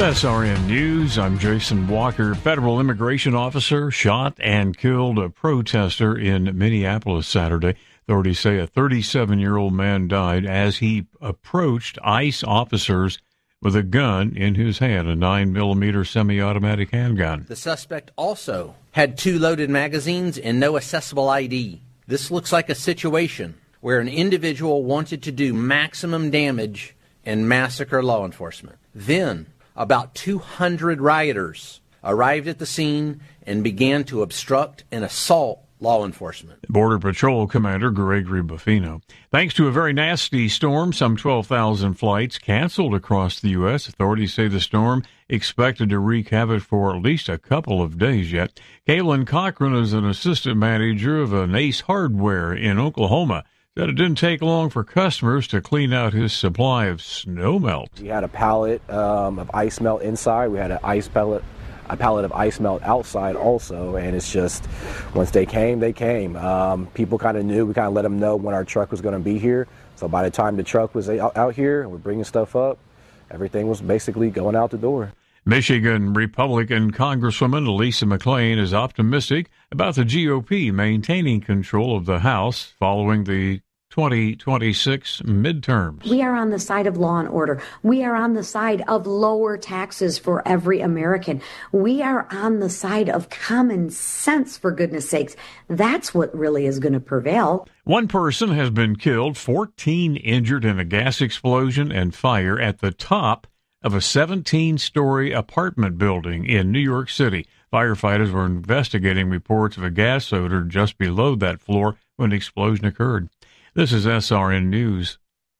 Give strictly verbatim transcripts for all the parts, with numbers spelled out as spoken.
S R N News, I'm Jason Walker. Federal immigration officer shot and killed a protester in Minneapolis Saturday. Authorities say a thirty-seven-year-old man died as he approached ICE officers with a gun in his hand, a nine millimeter semi-automatic handgun. The suspect also had two loaded magazines and no accessible I D. This looks like a situation where an individual wanted to do maximum damage and massacre law enforcement. Then, about two hundred rioters arrived at the scene and began to obstruct and assault law enforcement. Border Patrol Commander Gregory Buffino. Thanks to a very nasty storm, some twelve thousand flights canceled across the U S. Authorities say the storm expected to wreak havoc for at least a couple of days yet. Kaylin Cochran is an assistant manager of an Ace Hardware in Oklahoma. Said it didn't take long for customers to clean out his supply of snow melt. We had a pallet um, of ice melt inside. We had an ice pallet. a pallet of ice melt outside also, and it's just, once they came, they came. Um, people kind of knew, we kind of let them know when our truck was going to be here. So by the time the truck was out, out here and we're bringing stuff up, everything was basically going out the door. Michigan Republican Congresswoman Lisa McClain is optimistic about the G O P maintaining control of the House following the twenty twenty-six midterms. We are on the side of law and order. We are on the side of lower taxes for every American. We are on the side of common sense, for goodness sakes. That's what really is going to prevail. One person has been killed, fourteen injured in a gas explosion and fire at the top of a seventeen-story apartment building in New York City. Firefighters were investigating reports of a gas odor just below that floor when the explosion occurred. This is S R N News.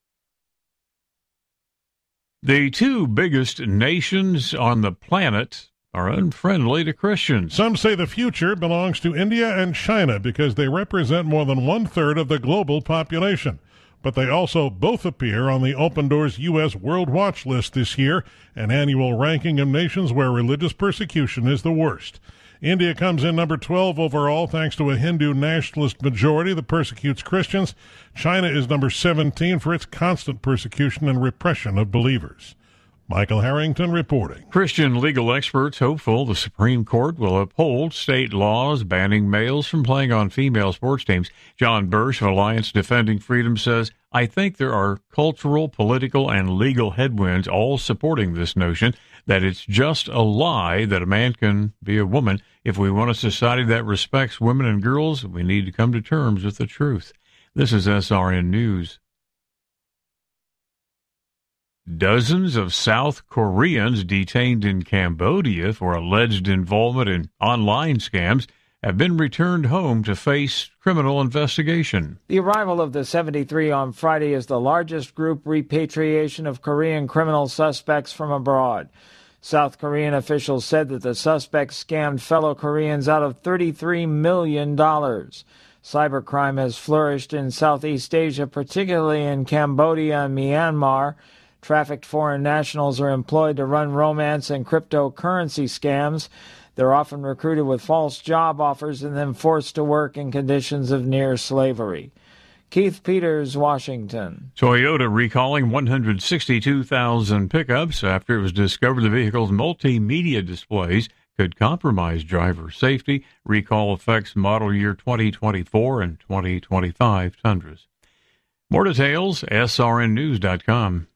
The two biggest nations on the planet are unfriendly to Christians. Some say the future belongs to India and China because they represent more than one-third of the global population. But they also both appear on the Open Doors U S World Watch list this year, an annual ranking of nations where religious persecution is the worst. India comes in number twelve overall thanks to a Hindu nationalist majority that persecutes Christians. China is number seventeen for its constant persecution and repression of believers. Michael Harrington reporting. Christian legal experts hopeful the Supreme Court will uphold state laws banning males from playing on female sports teams. John Birch of Alliance Defending Freedom says, I think there are cultural, political, and legal headwinds all supporting this notion that it's just a lie that a man can be a woman. If we want a society that respects women and girls, we need to come to terms with the truth. This is S R N News. Dozens of South Koreans detained in Cambodia for alleged involvement in online scams have been returned home to face criminal investigation. The arrival of the seventy-three on Friday is the largest group repatriation of Korean criminal suspects from abroad. South Korean officials said that the suspects scammed fellow Koreans out of thirty-three million dollars. Cybercrime has flourished in Southeast Asia, particularly in Cambodia and Myanmar. Trafficked foreign nationals are employed to run romance and cryptocurrency scams. They're often recruited with false job offers and then forced to work in conditions of near slavery. Keith Peters, Washington. Toyota recalling one hundred sixty-two thousand pickups after it was discovered the vehicle's multimedia displays could compromise driver safety. Recall affects model year twenty twenty-four and twenty twenty-five Tundras. More details, S R N news dot com.